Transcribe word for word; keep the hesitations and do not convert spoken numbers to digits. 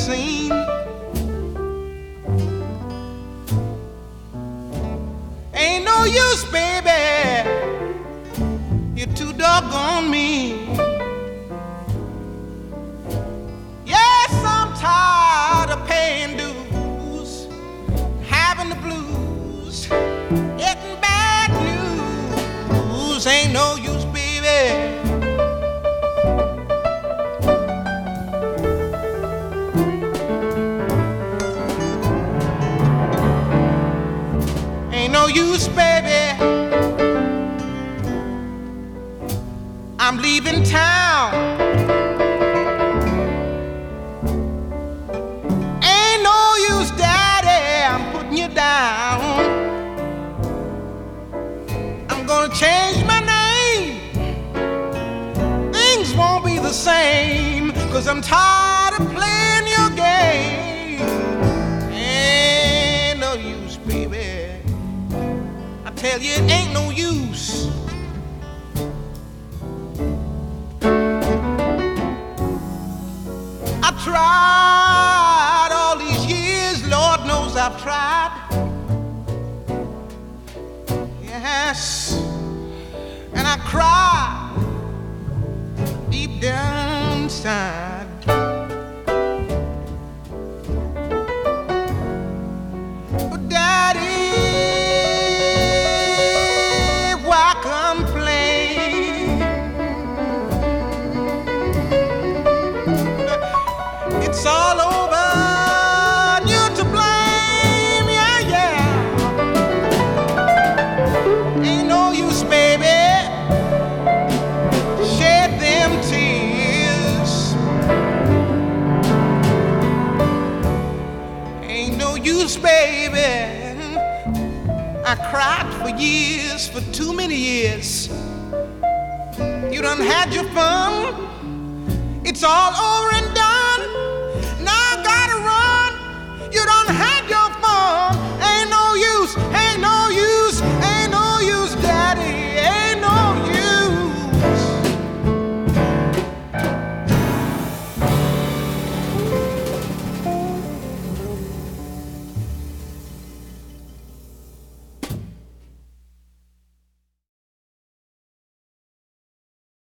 seen. Ain't no use, baby, you're too doggone mean. Yes, I'm tired of paying dues, having the blues, getting bad news. Ain't no use, baby. Ain't no use, baby. I'm leaving town. Ain't no use, daddy, I'm putting you down. I'm gonna change my name. Things won't be the same, 'cause I'm tired of playing your game. Ain't no use, baby. I tell you, it ain't no use. I tried all these years, Lord knows I've tried. Yes, and I cried deep down inside. But Daddy, why complain? It's all over, you're to blame, yeah, yeah. Ain't no use, baby, shed them tears. Ain't no use, baby, I cried for years, for too many years. You done had your fun, it's all over and done.